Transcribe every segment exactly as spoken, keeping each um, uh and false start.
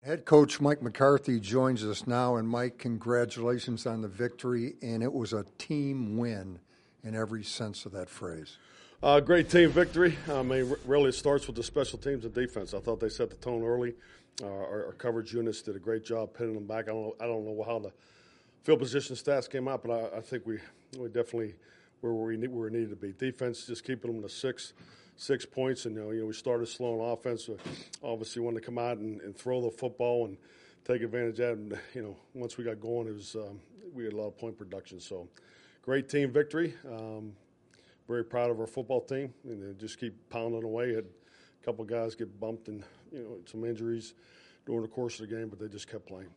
Head coach Mike McCarthy joins us now. And Mike, congratulations on the victory. And it was a team win in every sense of that phrase. Uh, great team victory. I mean, really it starts with the special teams and defense. I thought they set the tone early. Uh, our, our coverage units did a great job pinning them back. I don't know, I don't know how the field position stats came out, but I, I think we, we definitely were where we, need, where we needed to be. Defense, just keeping them to six six points. And, you know, you know we started slow on offense. So obviously wanted to come out and, and throw the football and take advantage of that. And, you know, once we got going, it was um, we had a lot of point production. So great team victory. Um, very proud of our football team. And they just keep pounding away. Had a couple of guys get bumped and, you know, some injuries during the course of the game, but they just kept playing.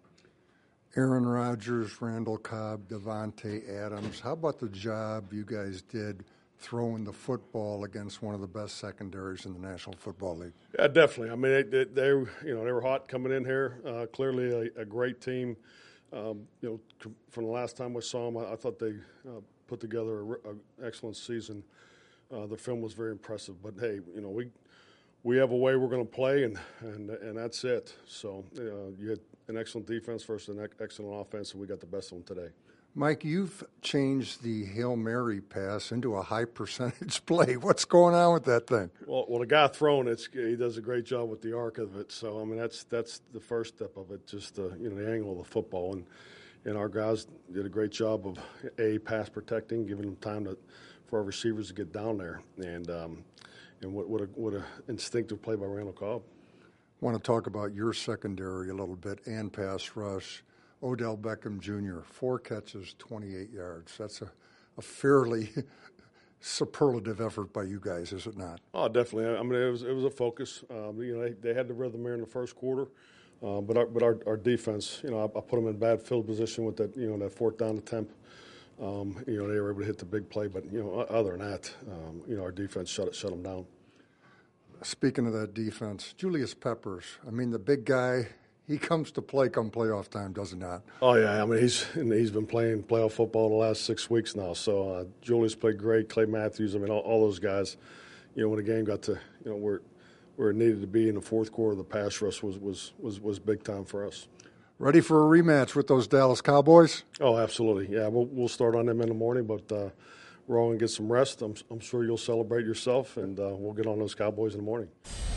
Aaron Rodgers, Randall Cobb, Davante Adams. How about the job you guys did throwing the football against one of the best secondaries in the National Football League? Yeah, definitely. I mean, they, they, they you know, they were hot coming in here. Uh, clearly, a, a great team. Um, you know, from the last time we saw them, I, I thought they uh, put together an excellent season. Uh, the film was very impressive. But hey, you know, we we have a way we're going to play, and and and that's it. So uh, you had an excellent defense versus an excellent offense, and we got the best of them today. Mike, you've changed the Hail Mary pass into a high percentage play. What's going on with that thing? Well, well, the guy throwing it, he does a great job with the arc of it. So, I mean, that's that's the first step of it, just the, you know, the angle of the football. And, and our guys did a great job of, A, pass protecting, giving them time to, for our receivers to get down there. And um, and what, what, a, what a instinctive play by Randall Cobb. I want to talk about your secondary a little bit and pass rush. Odell Beckham Junior, four catches, twenty-eight yards. That's a, a fairly superlative effort by you guys, is it not? Oh, definitely. I mean, it was it was a focus. Um, you know, they, they had the rhythm here in the first quarter, uh, but our, but our, our defense, you know, I, I put them in bad field position with that, you know, that fourth down attempt. Um, you know, they were able to hit the big play, but you know, other than that, um, you know, our defense shut it, shut them down. Speaking of that defense, Julius Peppers. I mean, the big guy. He comes to play come playoff time, does he not? Oh, yeah. I mean, he's he's been playing playoff football the last six weeks now. So uh, Julius played great. Clay Matthews, I mean, all, all those guys. You know, when the game got to, you know, where where it needed to be in the fourth quarter, the pass rush was was was, was big time for us. Ready for a rematch with those Dallas Cowboys? Oh, absolutely. Yeah, we'll we'll start on them in the morning, but uh, we're all going to get some rest. I'm I'm sure you'll celebrate yourself, and uh, we'll get on those Cowboys in the morning.